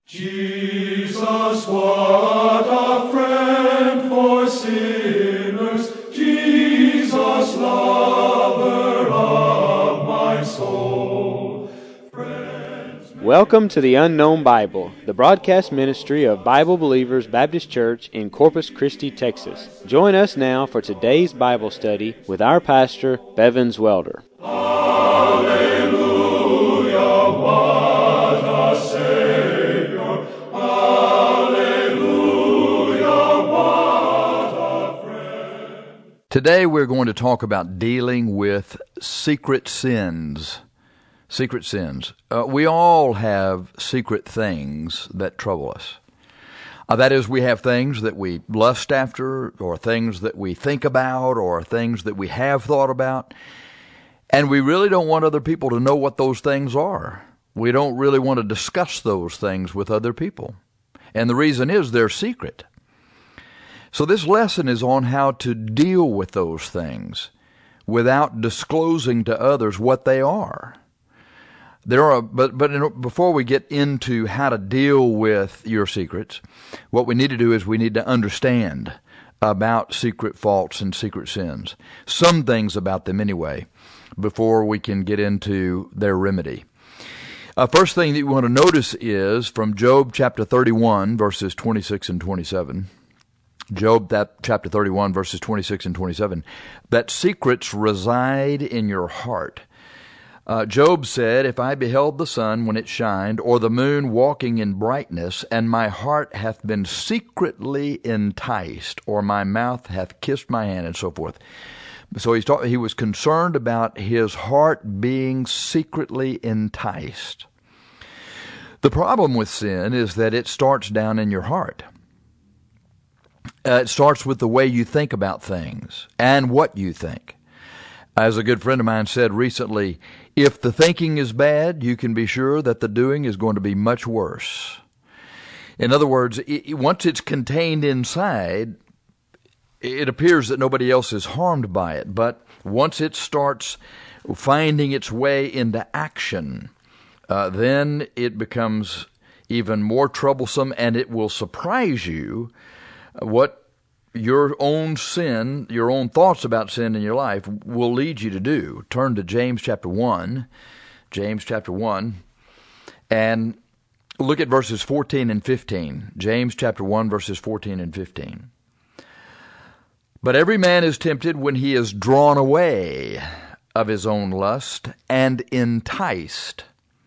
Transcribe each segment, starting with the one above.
Jesus, what a friend for sinners, Jesus, lover of my soul. Welcome to the Unknown Bible, the broadcast ministry of Bible Believers Baptist Church in Corpus Christi, Texas. Join us now for today's Bible study with our pastor, Bevins Welder. Hallelujah, what a Savior. Hallelujah, what a friend. Today we're going to talk about dealing with secret sins. Secret sins. We all have secret things that trouble us. That is, we have things that we lust after, or things that we think about, or things that we have thought about, and we really don't want other people to know what those things are. We don't really want to discuss those things with other people. And the reason is they're secret. So this lesson is on how to deal with those things without disclosing to others what they are. Before we get into how to deal with your secrets, what we need to do is we need to understand about secret faults and secret sins. Some things about them anyway, before we can get into their remedy. First thing that you want to notice is from Job chapter 31, verses 26 and 27. Job chapter 31, verses 26 and 27. That secrets reside in your heart. Job said, "If I beheld the sun when it shined, or the moon walking in brightness, and my heart hath been secretly enticed, or my mouth hath kissed my hand," and so forth. So he was concerned about his heart being secretly enticed. The problem with sin is that it starts down in your heart. It starts with the way you think about things and what you think. As a good friend of mine said recently, if the thinking is bad, you can be sure that the doing is going to be much worse. In other words, once it's contained inside, it appears that nobody else is harmed by it. But once it starts finding its way into action, then it becomes even more troublesome, and it will surprise you what your own sin, your own thoughts about sin in your life will lead you to do. Turn to James chapter 1, and look at verses 14 and 15. James chapter 1, verses 14 and 15. "But every man is tempted when he is drawn away of his own lust and enticed.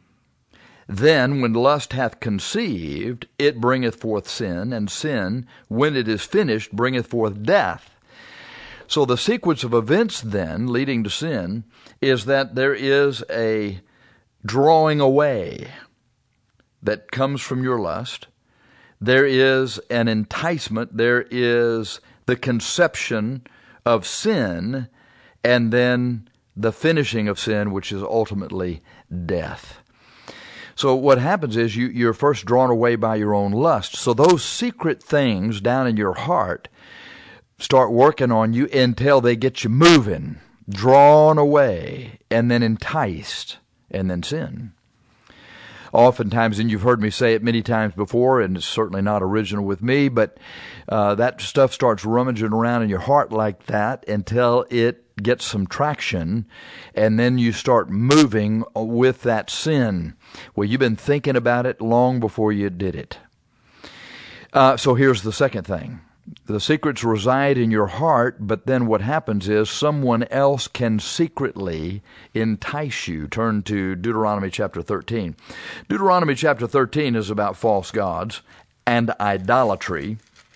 Then, when lust hath conceived, it bringeth forth sin, and sin, when it is finished, bringeth forth death." So the sequence of events then, leading to sin, is that there is a drawing away that comes from your lust. There is an enticement. There is the conception of sin, and then the finishing of sin, which is ultimately death. So what happens is you're first drawn away by your own lust. So those secret things down in your heart start working on you until they get you moving, drawn away, and then enticed, and then sin. Oftentimes, and you've heard me say it many times before, and it's certainly not original with me, but that stuff starts rummaging around in your heart like that until it gets some traction, and then you start moving with that sin. Well, you've been thinking about it long before you did it. So here's the second thing. The secrets reside in your heart, but then what happens is someone else can secretly entice you. Turn to Deuteronomy chapter 13. Deuteronomy chapter 13 is about false gods and idolatry.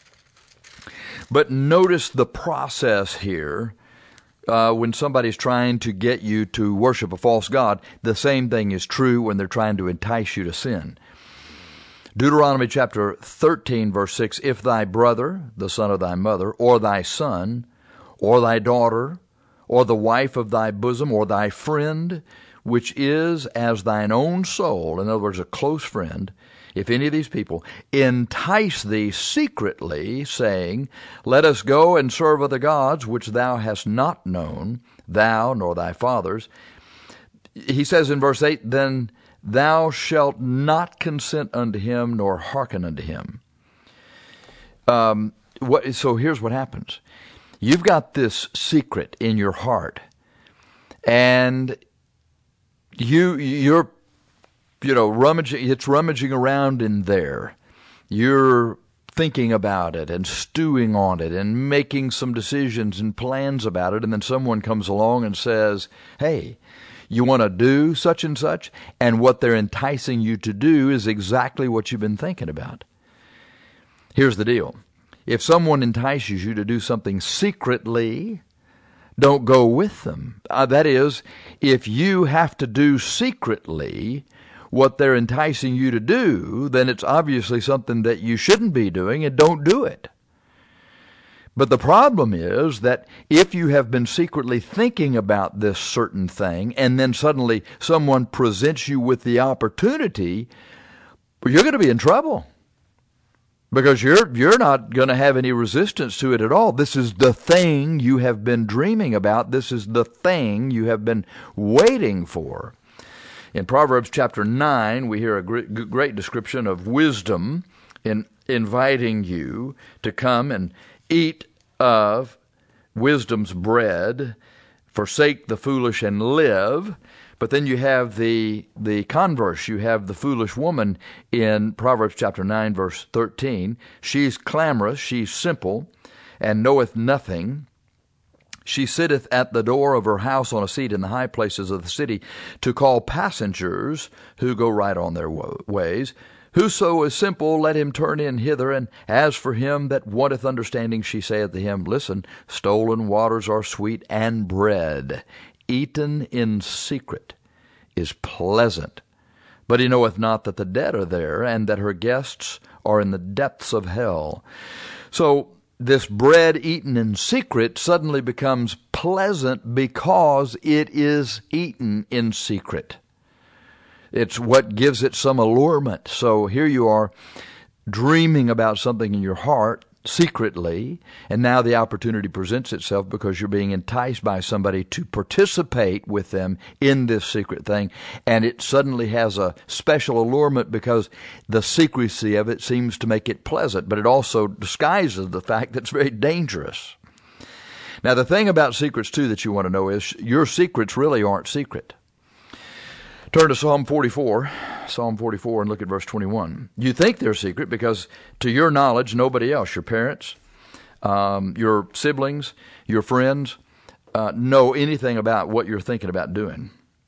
But notice the process here. When somebody's trying to get you to worship a false god, the same thing is true when they're trying to entice you to sin. Deuteronomy chapter 13, verse 6, "If thy brother, the son of thy mother, or thy son, or thy daughter, or the wife of thy bosom, or thy friend, which is as thine own soul," in other words, a close friend, "if any of these people entice thee secretly, saying, Let us go and serve other gods, which thou hast not known, thou nor thy fathers," he says in verse 8, "then thou shalt not consent unto him, nor hearken unto him. So here's what happens. You've got this secret in your heart, and you're rummaging. It's rummaging around in there. You're thinking about it and stewing on it and making some decisions and plans about it, and then someone comes along and says, "Hey, you want to do such and such?" And what they're enticing you to do is exactly what you've been thinking about. Here's the deal. If someone entices you to do something secretly, don't go with them. That is, if you have to do secretly what they're enticing you to do, then it's obviously something that you shouldn't be doing, and don't do it. But the problem is that if you have been secretly thinking about this certain thing, and then suddenly someone presents you with the opportunity, you're going to be in trouble. Because you're not going to have any resistance to it at all. This is the thing you have been dreaming about. This is the thing you have been waiting for. In Proverbs chapter 9, we hear a great description of wisdom in inviting you to come and eat of wisdom's bread, forsake the foolish and live. But then you have the converse. You have the foolish woman in Proverbs chapter 9, verse 13. She's clamorous, she's simple, and knoweth nothing. She sitteth at the door of her house on a seat in the high places of the city, to call passengers who go right on their ways. Whoso is simple, let him turn in hither. And as for him that wanteth understanding, she saith to him, Listen, stolen waters are sweet, and bread eaten in secret is pleasant. But he knoweth not that the dead are there, and that her guests are in the depths of hell. So this bread eaten in secret suddenly becomes pleasant because it is eaten in secret. It's what gives it some allurement. So here you are dreaming about something in your heart secretly, and now the opportunity presents itself because you're being enticed by somebody to participate with them in this secret thing, and it suddenly has a special allurement because the secrecy of it seems to make it pleasant, but it also disguises the fact that it's very dangerous. Now, the thing about secrets, too, that you want to know is your secrets really aren't secret. Turn to Psalm 44, and look at verse 21. You think they're secret because, to your knowledge, nobody else, your parents, your siblings, your friends, know anything about what you're thinking about doing.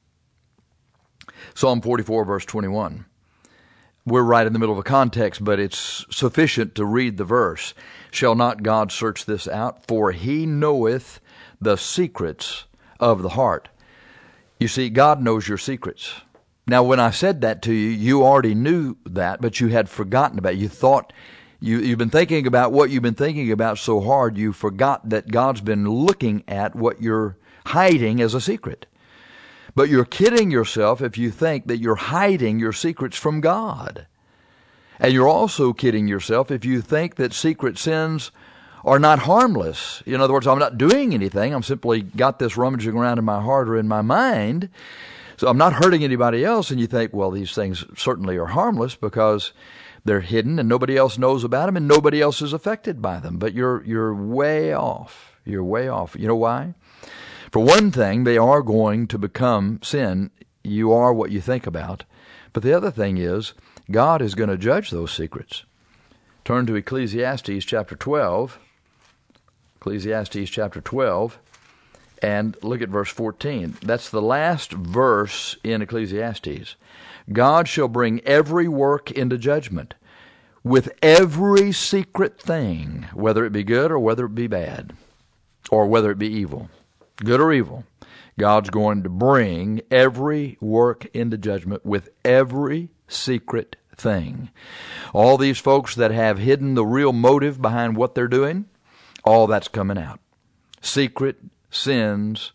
Psalm 44, verse 21. We're right in the middle of a context, but it's sufficient to read the verse. Shall not God search this out? For he knoweth the secrets of the heart. You see, God knows your secrets. Now, when I said that to you, you already knew that, but you had forgotten about it. You thought, you've been thinking about what you've been thinking about so hard, you forgot that God's been looking at what you're hiding as a secret. But you're kidding yourself if you think that you're hiding your secrets from God. And you're also kidding yourself if you think that secret sins are not harmless. In other words, I'm not doing anything. I'm simply got this rummaging around in my heart or in my mind. So I'm not hurting anybody else. And you think, well, these things certainly are harmless because they're hidden and nobody else knows about them and nobody else is affected by them. But you're way off. You're way off. You know why? For one thing, they are going to become sin. You are what you think about. But the other thing is, God is going to judge those secrets. Turn to Ecclesiastes chapter 12. Ecclesiastes chapter 12, and look at verse 14. That's the last verse in Ecclesiastes. God shall bring every work into judgment with every secret thing, whether it be good or whether it be bad, or whether it be evil, good or evil. God's going to bring every work into judgment with every secret thing. All these folks that have hidden the real motive behind what they're doing, all that's coming out. Secret sins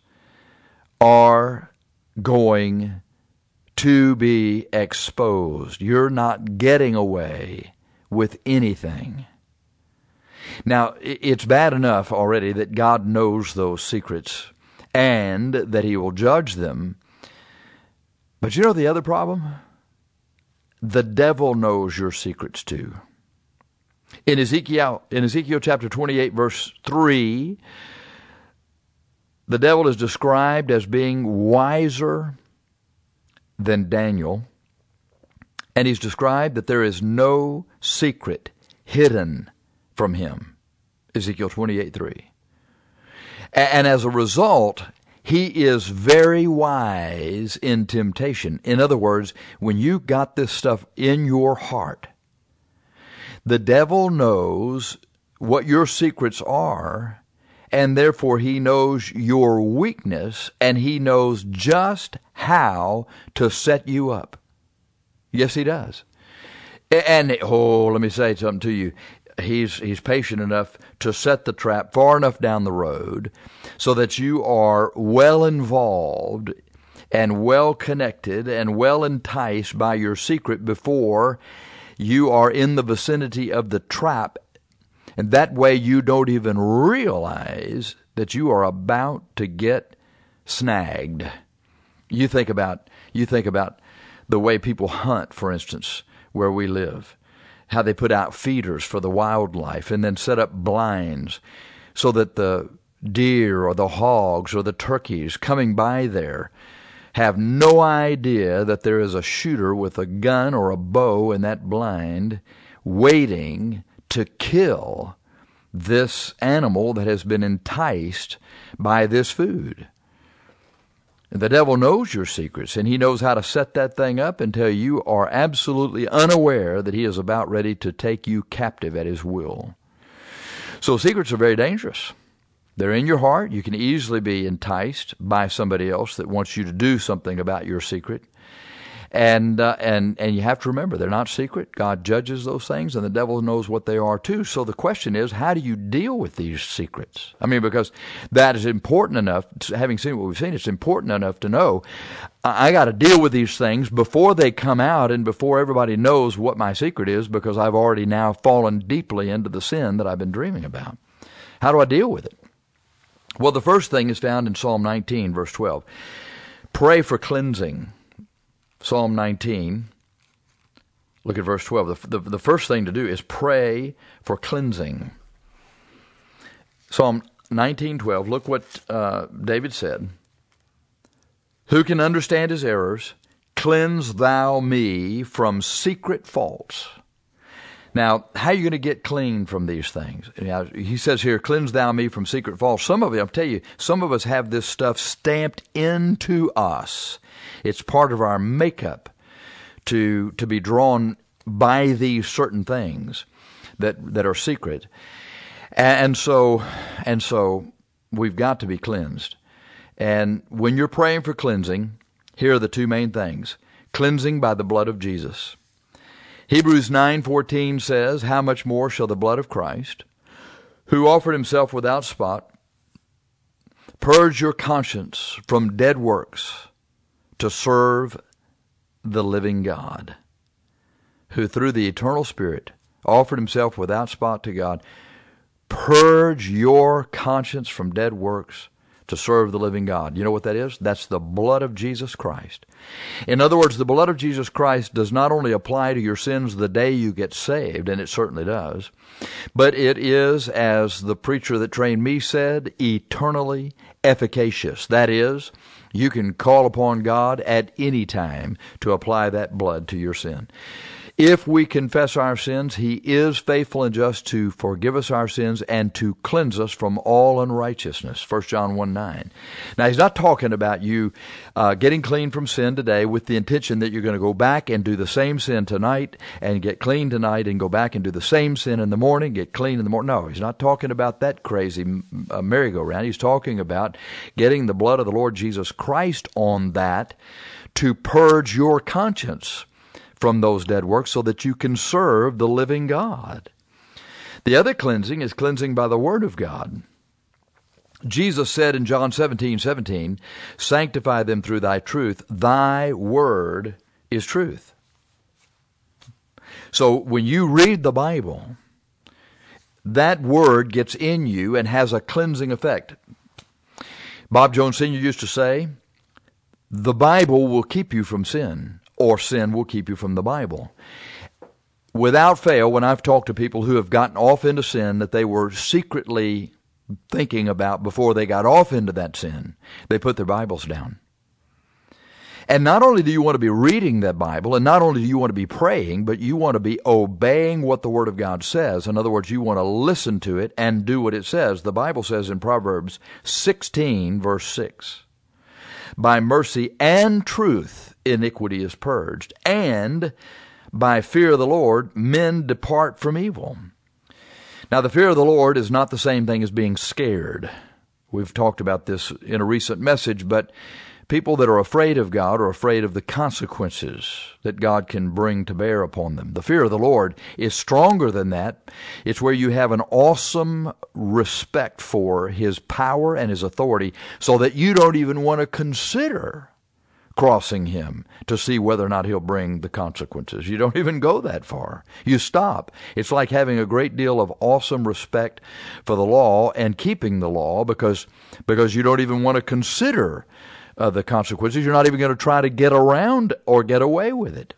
are going to be exposed. You're not getting away with anything. Now, it's bad enough already that God knows those secrets and that he will judge them. But you know the other problem? the devil knows your secrets too. In Ezekiel chapter 28, verse 3, the devil is described as being wiser than Daniel, and he's described that there is no secret hidden from him. Ezekiel 28:3. And as a result, he is very wise in temptation. In other words, when you got this stuff in your heart, the devil knows what your secrets are, and therefore he knows your weakness, and he knows just how to set you up. Yes, he does. And, let me say something to you. He's patient enough to set the trap far enough down the road so that you are well involved and well connected and well enticed by your secret before you are in the vicinity of the trap. And that way you don't even realize that you are about to get snagged. You think about the way people hunt, for instance, where we live. How they put out feeders for the wildlife and then set up blinds so that the deer or the hogs or the turkeys coming by there have no idea that there is a shooter with a gun or a bow in that blind waiting to kill this animal that has been enticed by this food. The devil knows your secrets, and he knows how to set that thing up until you are absolutely unaware that he is about ready to take you captive at his will. So secrets are very dangerous. They're in your heart. You can easily be enticed by somebody else that wants you to do something about your secret. And you have to remember, they're not secret. God judges those things, and the devil knows what they are too. So the question is, how do you deal with these secrets? I mean, because that is important enough, having seen what we've seen, it's important enough to know, I got to deal with these things before they come out and before everybody knows what my secret is, because I've already now fallen deeply into the sin that I've been dreaming about. How do I deal with it? Well, the first thing is found in Psalm 19, verse 12. Pray for cleansing. Psalm 19, look at verse 12. The first thing to do is pray for cleansing. Psalm 19:12, look what David said. Who can understand his errors? Cleanse thou me from secret faults. Now, how are you going to get clean from these things? Now, he says here, cleanse thou me from secret faults. Some of it, I'll tell you, some of us have this stuff stamped into us. It's part of our makeup to be drawn by these certain things that are secret. And so we've got to be cleansed. And when you're praying for cleansing, here are the two main things. Cleansing by the blood of Jesus. Hebrews 9:14 says, how much more shall the blood of Christ, who offered himself without spot, purge your conscience from dead works to serve the living God, who through the eternal Spirit offered himself without spot to God. Purge your conscience from dead works to serve the living God. You know what that is? That's the blood of Jesus Christ. In other words, the blood of Jesus Christ does not only apply to your sins the day you get saved, and it certainly does, but it is, as the preacher that trained me said, eternally efficacious. That is, you can call upon God at any time to apply that blood to your sin. If we confess our sins, he is faithful and just to forgive us our sins and to cleanse us from all unrighteousness. 1 John 1:9. Now, he's not talking about you getting clean from sin today with the intention that you're going to go back and do the same sin tonight and get clean tonight and go back and do the same sin in the morning, get clean in the morning. No, he's not talking about that crazy merry-go-round. He's talking about getting the blood of the Lord Jesus Christ on that to purge your conscience from those dead works so that you can serve the living God. The other cleansing is cleansing by the Word of God. Jesus said in John 17:17, sanctify them through thy truth. Thy word is truth. So when you read the Bible, that word gets in you and has a cleansing effect. Bob Jones Sr. used to say, the Bible will keep you from sin, or sin will keep you from the Bible. Without fail, when I've talked to people who have gotten off into sin that they were secretly thinking about before they got off into that sin, they put their Bibles down. And not only do you want to be reading that Bible, and not only do you want to be praying, but you want to be obeying what the Word of God says. In other words, you want to listen to it and do what it says. The Bible says in Proverbs 16, verse 6, "By mercy and truth iniquity is purged, and by fear of the Lord men depart from evil." Now, the fear of the Lord is not the same thing as being scared. We've talked about this in a recent message, but people that are afraid of God are afraid of the consequences that God can bring to bear upon them. The fear of the Lord is stronger than that. It's where you have an awesome respect for His power and His authority so that you don't even want to consider crossing Him to see whether or not He'll bring the consequences. You don't even go that far. You stop. It's like having a great deal of awesome respect for the law and keeping the law because you don't even want to consider the consequences. You're not even going to try to get around or get away with it.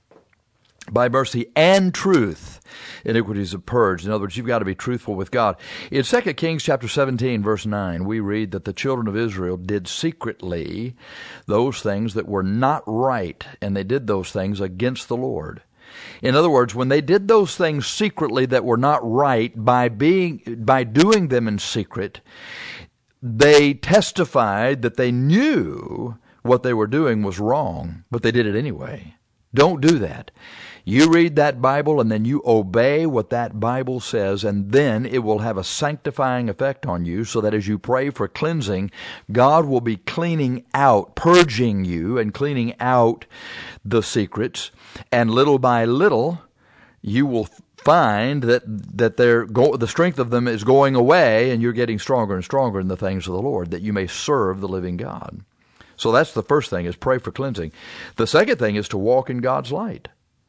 By mercy and truth, iniquities are purged. In other words, you've got to be truthful with God. In 2 Kings chapter 17, verse 9, we read that the children of Israel did secretly those things that were not right, and they did those things against the Lord. In other words, when they did those things secretly that were not right, by doing them in secret, they testified that they knew what they were doing was wrong, but they did it anyway. Don't do that. You read that Bible and then you obey what that Bible says, and then it will have a sanctifying effect on you so that as you pray for cleansing, God will be cleaning out, purging you and cleaning out the secrets, and little by little you will find that the strength of them is going away, and you're getting stronger and stronger in the things of the Lord, that you may serve the living God. So that's the first thing, is pray for cleansing. The second thing is to walk in God's light.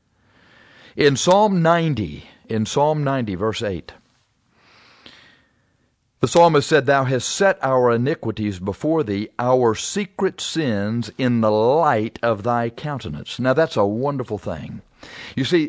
In Psalm 90, verse 8, the psalmist said, "Thou hast set our iniquities before thee, our secret sins in the light of thy countenance." Now that's a wonderful thing. You see,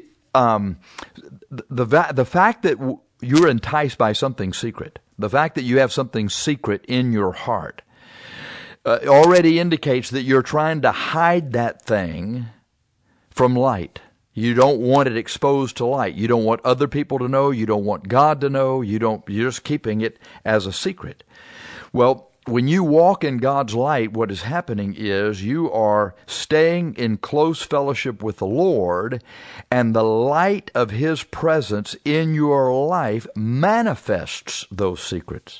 the fact that you're enticed by something secret, the fact that you have something secret in your heart, already indicates that you're trying to hide that thing from light. You don't want it exposed to light. You don't want other people to know. You don't want God to know. You're just keeping it as a secret. Well, when you walk in God's light, what is happening is you are staying in close fellowship with the Lord, and the light of His presence in your life manifests those secrets.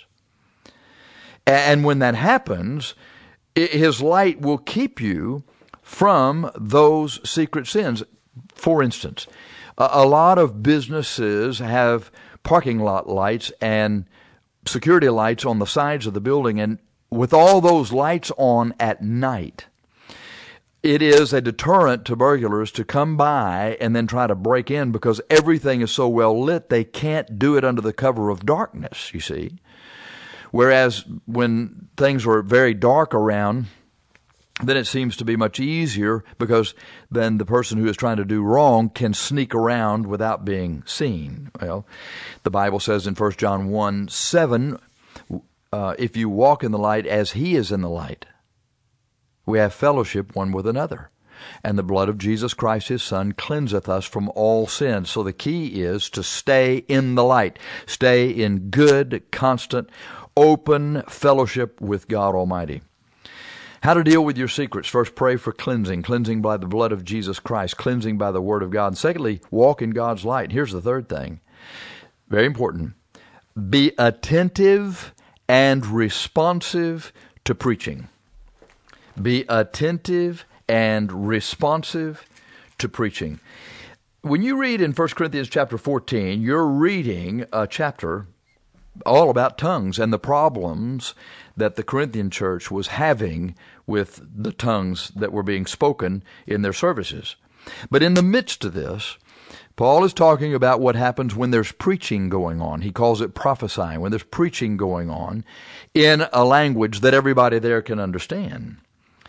And when that happens, His light will keep you from those secret sins. For instance, a lot of businesses have parking lot lights and security lights on the sides of the building, and with all those lights on at night, it is a deterrent to burglars to come by and then try to break in, because everything is so well lit they can't do it under the cover of darkness, you see. Whereas when things are very dark around, then it seems to be much easier, because then the person who is trying to do wrong can sneak around without being seen. Well, the Bible says in 1 John 1:7, if you walk in the light as He is in the light, we have fellowship one with another. And the blood of Jesus Christ, His Son, cleanseth us from all sin. So the key is to stay in the light. Stay in good, constant, open fellowship with God Almighty. How to deal with your secrets. First, pray for cleansing. Cleansing by the blood of Jesus Christ. Cleansing by the Word of God. And secondly, walk in God's light. Here's the third thing. Very important. Be attentive and responsive to preaching. Be attentive and responsive to preaching. When you read in 1 Corinthians chapter 14, you're reading a chapter all about tongues and the problems that the Corinthian church was having with the tongues that were being spoken in their services. But in the midst of this, Paul is talking about what happens when there's preaching going on. He calls it prophesying, when there's preaching going on in a language that everybody there can understand.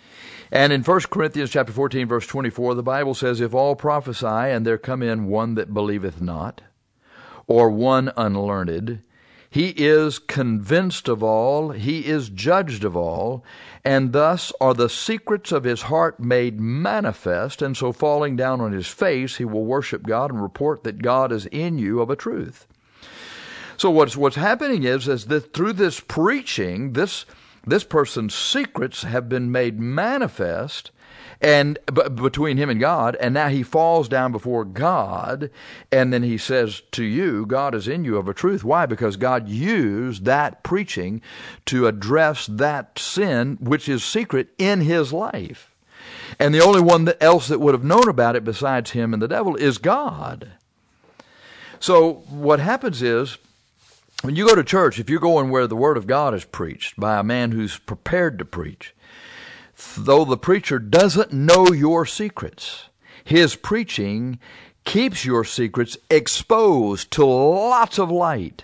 And in 1 Corinthians chapter 14, verse 24, the Bible says, if all prophesy, and there come in one that believeth not, or one unlearned, he is convinced of all, he is judged of all, and thus are the secrets of his heart made manifest, and so falling down on his face, he will worship God and report that God is in you of a truth. So what's happening is that through this preaching, this person's secrets have been made manifest, and between him and God, and now he falls down before God, and then he says to you, God is in you of a truth. Why? Because God used that preaching to address that sin, which is secret in his life. And the only one else that would have known about it besides him and the devil is God. So what happens is, when you go to church, if you're going where the Word of God is preached by a man who's prepared to preach, though the preacher doesn't know your secrets, his preaching keeps your secrets exposed to lots of light.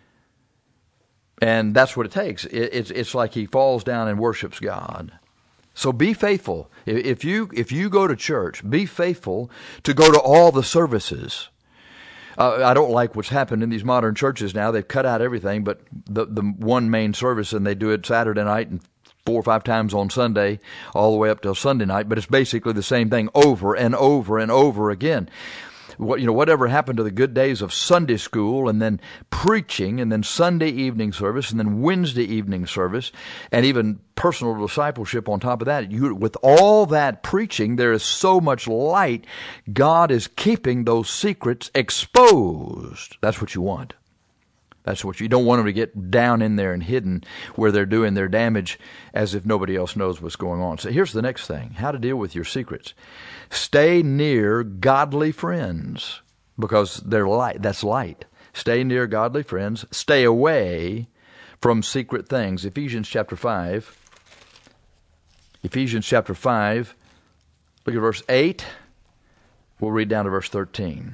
And that's what it takes. It's like he falls down and worships God. So be faithful. If you go to church, be faithful to go to all the services. I don't like what's happened in these modern churches now. They've cut out everything but the one main service, and they do it Saturday night and 4 or 5 times on Sunday, all the way up till Sunday night. But it's basically the same thing over and over and over again. Whatever happened to the good days of Sunday school, and then preaching, and then Sunday evening service, and then Wednesday evening service, and even personal discipleship on top of that. With all that preaching, there is so much light. God is keeping those secrets exposed. That's what you want. That's what you don't want them to get down in there and hidden where they're doing their damage as if nobody else knows what's going on. So here's the next thing, how to deal with your secrets. Stay near godly friends, because they're light. That's light. Stay near godly friends. Stay away from secret things. Ephesians chapter 5. Ephesians chapter 5. Look at verse 8. We'll read down to verse 13.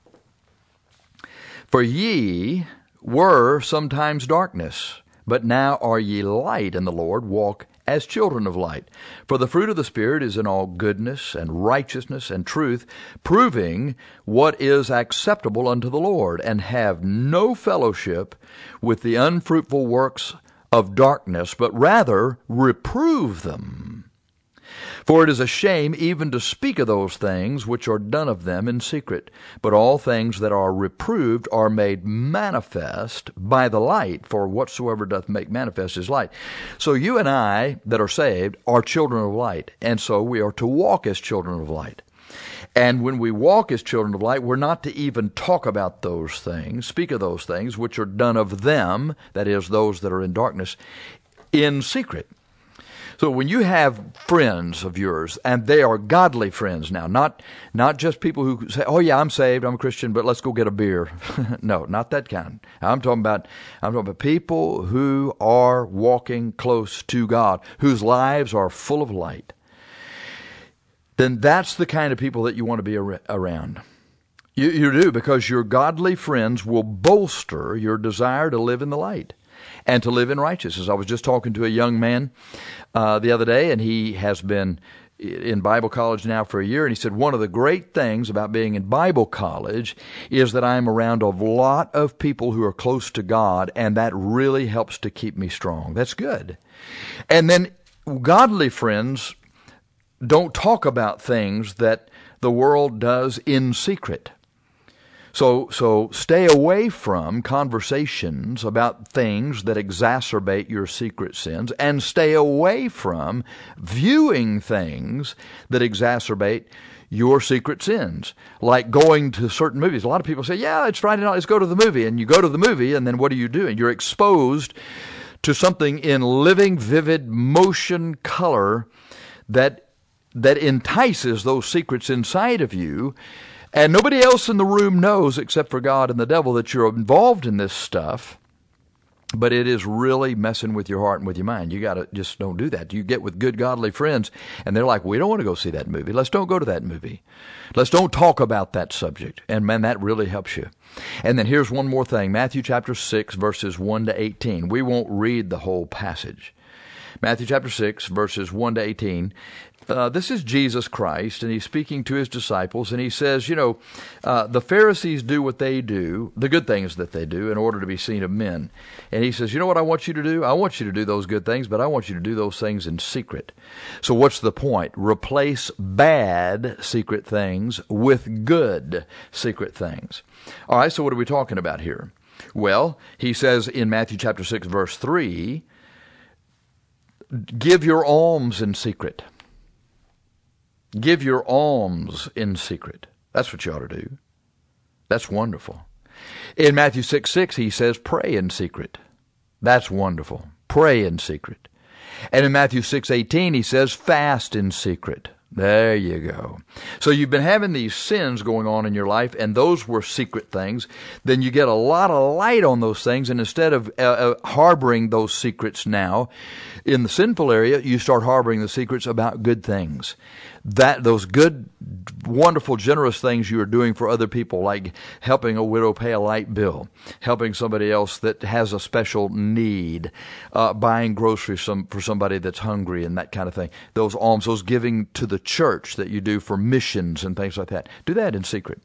For ye were sometimes darkness, but now are ye light in the Lord. Walk as children of light. For the fruit of the Spirit is in all goodness and righteousness and truth, proving what is acceptable unto the Lord, and have no fellowship with the unfruitful works of darkness, but rather reprove them. For it is a shame even to speak of those things which are done of them in secret. But all things that are reproved are made manifest by the light, for whatsoever doth make manifest is light. So you and I that are saved are children of light, and so we are to walk as children of light. And when we walk as children of light, we're not to even talk about those things, speak of those things which are done of them, that is, those that are in darkness, in secret. So when you have friends of yours, and they are godly friends now, not just people who say, oh yeah, I'm saved, I'm a Christian, but let's go get a beer. No, not that kind. I'm talking about people who are walking close to God, whose lives are full of light. Then that's the kind of people that you want to be around. You do, because your godly friends will bolster your desire to live in the light and to live in righteousness. I was just talking to a young man the other day, and he has been in Bible college now for a year, and he said, one of the great things about being in Bible college is that I'm around a lot of people who are close to God, and that really helps to keep me strong. That's good. And then godly friends don't talk about things that the world does in secret. So stay away from conversations about things that exacerbate your secret sins, and stay away from viewing things that exacerbate your secret sins, like going to certain movies. A lot of people say, yeah, it's Friday night, let's go to the movie. And you go to the movie, and then what are you doing? You're exposed to something in living, vivid motion color that entices those secrets inside of you. And nobody else in the room knows, except for God and the devil, that you're involved in this stuff. But it is really messing with your heart and with your mind. You got to just don't do that. You get with good, godly friends, and they're like, we don't want to go see that movie. Let's don't go to that movie. Let's don't talk about that subject. And man, that really helps you. And then here's one more thing. Matthew chapter 6, verses 1 to 18. We won't read the whole passage. Matthew chapter 6, verses 1 to 18. This is Jesus Christ, and he's speaking to his disciples, and he says, the Pharisees do what they do, the good things that they do, in order to be seen of men. And he says, you know what I want you to do? I want you to do those good things, but I want you to do those things in secret. So what's the point? Replace bad secret things with good secret things. All right, so what are we talking about here? Well, he says in Matthew chapter 6, verse 3, give your alms in secret. Give your alms in secret. That's what you ought to do. That's wonderful. In Matthew 6:6, he says, pray in secret. That's wonderful. Pray in secret. And in Matthew 6:18, he says, fast in secret. There you go. So you've been having these sins going on in your life, and those were secret things. Then you get a lot of light on those things, and instead of harboring those secrets now in the sinful area, you start harboring the secrets about good things. Those good, wonderful, generous things you are doing for other people, like helping a widow pay a light bill, helping somebody else that has a special need, buying groceries for somebody that's hungry and that kind of thing. Those alms, those giving to the church that you do for missions and things like that. Do that in secret.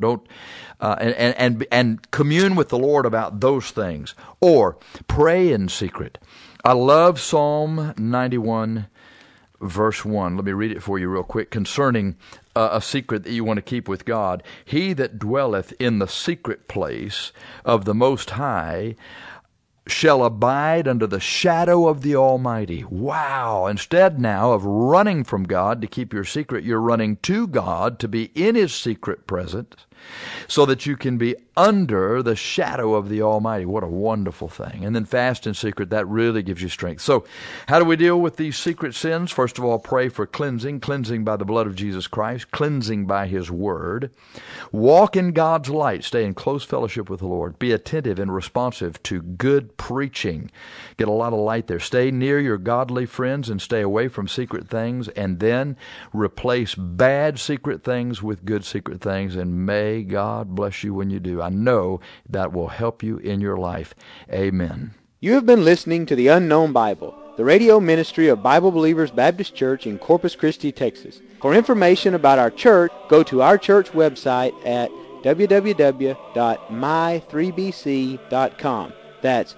And commune with the Lord about those things. Or pray in secret. I love Psalm 91, verse 1. Let me read it for you real quick concerning a secret that you want to keep with God. He that dwelleth in the secret place of the Most High shall abide under the shadow of the Almighty. Wow! Instead now of running from God to keep your secret, you're running to God to be in His secret presence so that you can be under the shadow of the Almighty. What a wonderful thing. And then fast in secret, that really gives you strength. So how do we deal with these secret sins? First of all, pray for cleansing by the blood of Jesus Christ, cleansing by His Word. Walk in God's light. Stay in close fellowship with the Lord. Be attentive and responsive to good preaching. Get a lot of light there. Stay near your godly friends and stay away from secret things, and then replace bad secret things with good secret things, and may God bless you when you do. I know that will help you in your life. Amen. You have been listening to The Unknown Bible, the radio ministry of Bible Believers Baptist Church in Corpus Christi, Texas. For information about our church, go to our church website at www.my3bc.com. That's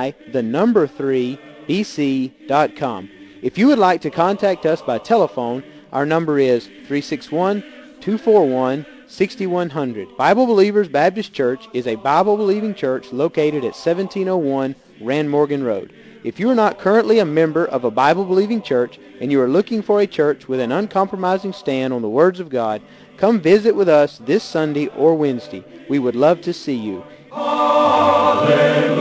my3bc.com. If you would like to contact us by telephone, our number is 361-241-6100. Bible Believers Baptist Church is a Bible-believing church located at 1701 Rand Morgan Road. If you are not currently a member of a Bible-believing church and you are looking for a church with an uncompromising stand on the words of God, come visit with us this Sunday or Wednesday. We would love to see you. Hallelujah.